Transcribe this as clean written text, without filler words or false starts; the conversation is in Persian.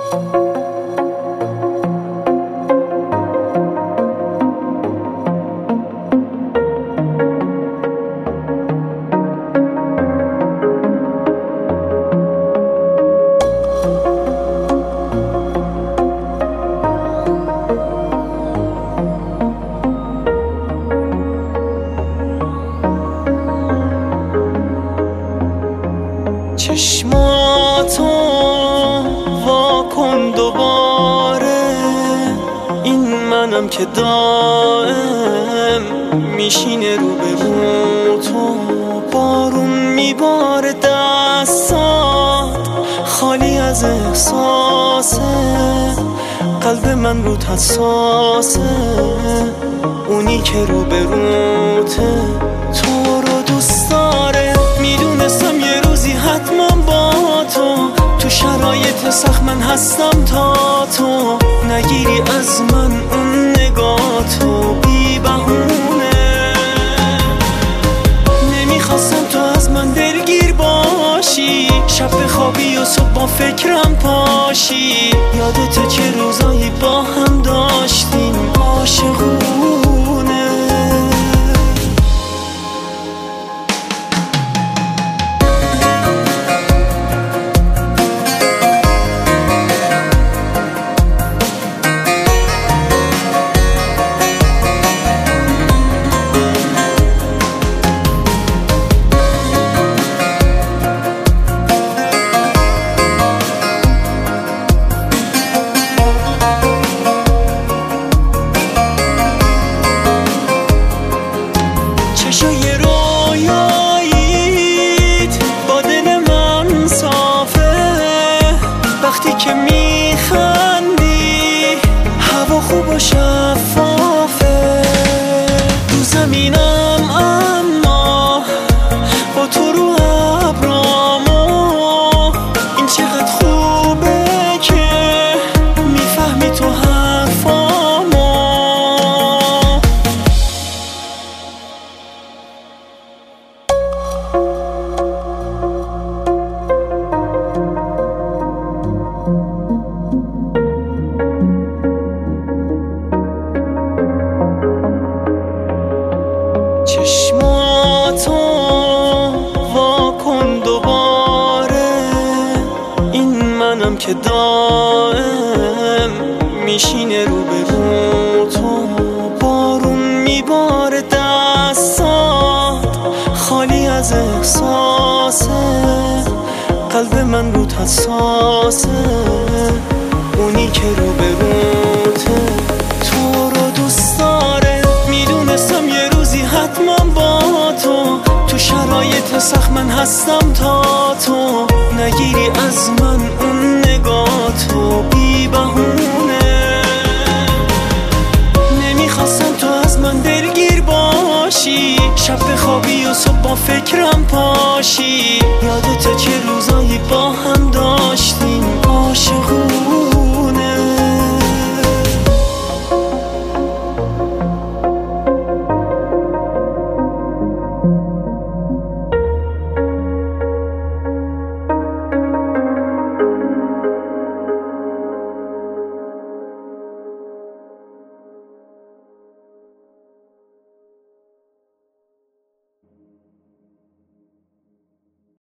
چشماتو واکن دوباره، این منم که دائم میشینه رو به رو تو. بارون میباره دستات خالی از احساسه، قلب من رو حساسه، اونی که رو به روته تو رو دوست داره. میدونستم یه روزی حتما با تو شرایط سخت من هستم تا تو نگیری از من اون نگاتو بی بهونه. نمیخواستم تو از من دلگیر باشی، شب بخوابی و صبح با فکرم پاشی. یادت چه روزایی با هم داشتیم عاشقونه. چشای رویاییت با دل من صافه، وقتی که میخندی هوا خوب و شفافه. رو زمینم اما با تو رو ابرامو، این چقدر خوبه که میفهمی تو حرفامو. چشماتو واکن دوباره، این منم که دائم میشینه رو به رو تو. بارون میباره دستات خالی از احساسه، قلب من رو حساسه، اونی که رو به روته تو رو دوست داره. میدونستم یه روزی حتما با تو شرایط سخت من هستم تا تو نگیری از من اون نگاتو بی بهونه. نمیخواستم تو از من دلگیر باشی، شب بخوابی و صبح با فکرم پاشی. یادت چه روز